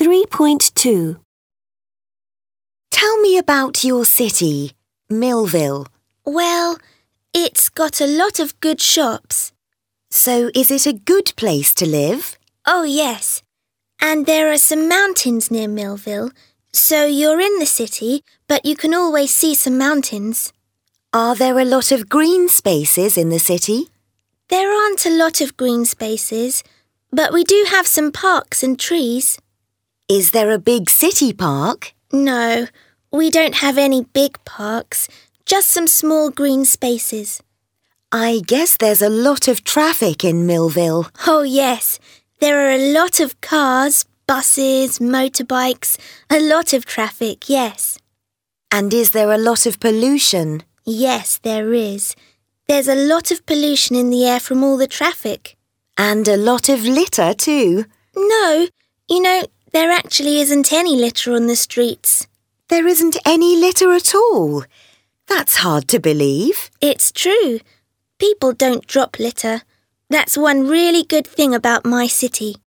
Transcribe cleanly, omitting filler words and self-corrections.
3.2 Tell me about your city, Millville. Well, it's got a lot of good shops. So is it a good place to live? Oh, yes. And there are some mountains near Millville, so you're in the city, but you can always see some mountains. Are there a lot of green spaces in the city? There aren't a lot of green spaces, but we do have some parks and trees. Is there a big city park? No, we don't have any big parks, just some small green spaces. I guess there's a lot of traffic in Millville. Oh, yes. There are a lot of cars, buses, motorbikes, a lot of traffic, yes. And is there a lot of pollution? Yes, there is. There's a lot of pollution in the air from all the traffic. And a lot of litter too. No, there actually isn't any litter on the streets. There isn't any litter at all. That's hard to believe. It's true. People don't drop litter. That's one really good thing about my city.